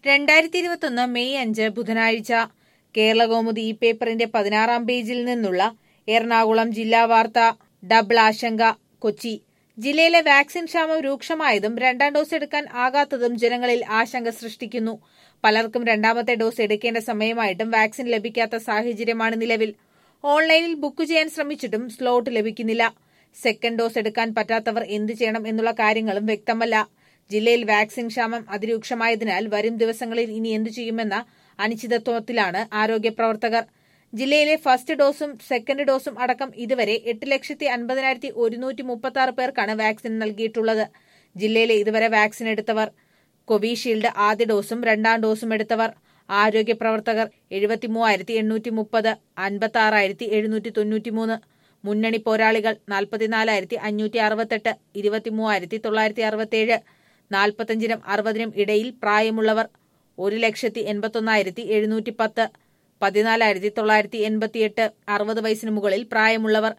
2021 May 5 ബുധനാഴ്ച കേരളകൗമുദി ഈ പേപ്പറിന്റെ 16-ാം പേജിൽ നിന്നുള്ള എറണാകുളം ജില്ലാ വാർത്ത. ഡബിൾ ആശങ്ക. കൊച്ചി. ജില്ലയിലെ വാക്സിൻ ക്ഷാമം രൂക്ഷമായതും രണ്ടാം ഡോസ് എടുക്കാൻ ആകാത്തതും ജനങ്ങളിൽ ആശങ്ക സൃഷ്ടിക്കുന്നു. പലർക്കും രണ്ടാമത്തെ ഡോസ് എടുക്കേണ്ട സമയമായിട്ടും വാക്സിൻ ലഭിക്കാത്ത സാഹചര്യമാണ് നിലവിൽ. ഓൺലൈനിൽ ബുക്ക് ചെയ്യാൻ ശ്രമിച്ചിട്ടും സ്ലോട്ട് ലഭിക്കുന്നില്ല. സെക്കൻഡ് ഡോസ് എടുക്കാൻ പറ്റാത്തവർ എന്ത് ചെയ്യണം എന്നുള്ള കാര്യങ്ങളും വ്യക്തമല്ല. ജില്ലയിൽ വാക്സിൻ ക്ഷാമം അതിരൂക്ഷമായതിനാൽ വരും ദിവസങ്ങളിൽ ഇനി എന്തു ചെയ്യുമെന്ന അനിശ്ചിതത്വത്തിലാണ് ആരോഗ്യ പ്രവർത്തകർ. ജില്ലയിലെ ഫസ്റ്റ് ഡോസും സെക്കൻഡ് ഡോസും അടക്കം ഇതുവരെ 8,50,136 പേർക്കാണ് വാക്സിൻ നൽകിയിട്ടുള്ളത്. ജില്ലയിലെ ഇതുവരെ വാക്സിൻ എടുത്തവർ: കോവിഷീൽഡ് ആദ്യ ഡോസും രണ്ടാം ഡോസും എടുത്തവർ ആരോഗ്യ പ്രവർത്തകർ 73,830, 56,793. മുന്നണി പോരാളികൾ 44,568, 23,967. 45-നും 60-നും ഇടയിൽ പ്രായമുള്ളവർ 1,81,710, 14,988. 60 വയസ്സിന് മുകളിൽ പ്രായമുള്ളവർ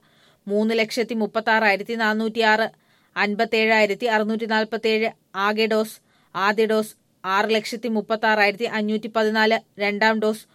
3,36,406, 57,647. ആകെ ഡോസ്: ആദ്യ ഡോസ് 6,36,514, രണ്ടാം ഡോസ്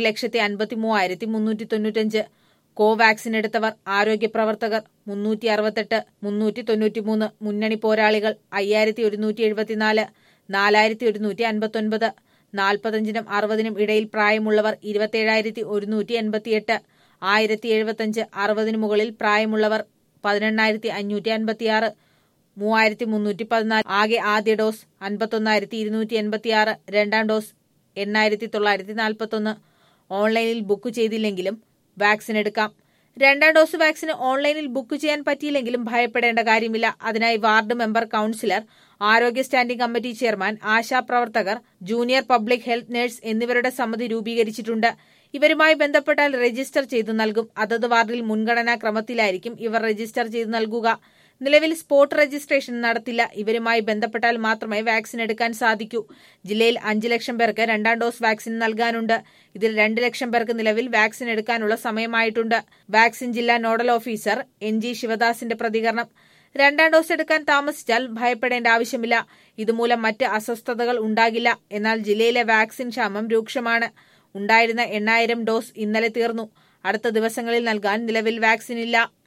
1,53,395. കോവാക്സിൻ എടുത്തവർ ആരോഗ്യ പ്രവർത്തകർ 368, 393. മുന്നണി പോരാളികൾ 5,174, 4,159. 45-നും 60-നും ഇടയിൽ പ്രായമുള്ളവർ 27,188, 1,075. 60-ന് മുകളിൽ പ്രായമുള്ളവർ 18,556, 3,314. ആകെ ആദ്യ ഡോസ് 51,286, രണ്ടാം ഡോസ് 8,941. ഓൺലൈനിൽ ബുക്ക് ചെയ്തില്ലെങ്കിലും വാക്സിൻ എടുക്കാം. രണ്ടാം ഡോസ് വാക്സിന് ഓൺലൈനിൽ ബുക്ക് ചെയ്യാൻ പറ്റിയില്ലെങ്കിലും ഭയപ്പെടേണ്ട കാര്യമില്ല. അതിനായി വാർഡ് മെമ്പർ, കൌൺസിലർ, ആരോഗ്യ സ്റ്റാൻഡിംഗ് കമ്മിറ്റി ചെയർമാൻ, ആശാപ്രവർത്തകർ, ജൂനിയർ പബ്ലിക് ഹെൽത്ത് നഴ്സ് എന്നിവരുടെ സമിതി രൂപീകരിച്ചിട്ടുണ്ട്. ഇവരുമായി ബന്ധപ്പെട്ടാൽ രജിസ്റ്റർ ചെയ്തു നൽകും. അതത് വാർഡിൽ മുൻഗണനാ ക്രമത്തിലായിരിക്കും ഇവർ രജിസ്റ്റർ ചെയ്തു നൽകുക. നിലവിൽ സ്പോട്ട് രജിസ്ട്രേഷൻ നടത്തില്ല. ഇവരുമായി ബന്ധപ്പെട്ടാൽ മാത്രമേ വാക്സിൻ എടുക്കാൻ സാധിക്കൂ. ജില്ലയിൽ 5 ലക്ഷം പേർക്ക് രണ്ടാം ഡോസ് വാക്സിൻ നൽകാനുണ്ട്. ഇതിൽ 2 ലക്ഷം പേർക്ക് നിലവിൽ വാക്സിൻ എടുക്കാനുള്ള സമയമായിട്ടുണ്ട്. വാക്സിൻ ജില്ലാ നോഡൽ ഓഫീസർ NG ശിവദാസിന്റെ പ്രതികരണം: രണ്ടാം ഡോസ് എടുക്കാൻ താമസിച്ചാൽ ഭയപ്പെടേണ്ട ആവശ്യമില്ല. ഇതുമൂലം മറ്റ് അസ്വസ്ഥതകൾ ഉണ്ടാകില്ല. എന്നാൽ ജില്ലയിലെ വാക്സിൻ ക്ഷാമം രൂക്ഷമാണ്. ഉണ്ടായിരുന്ന 8,000 ഡോസ് ഇന്നലെ തീർന്നു. അടുത്ത ദിവസങ്ങളിൽ നൽകാൻ നിലവിൽ വാക്സിൻ ഇല്ല.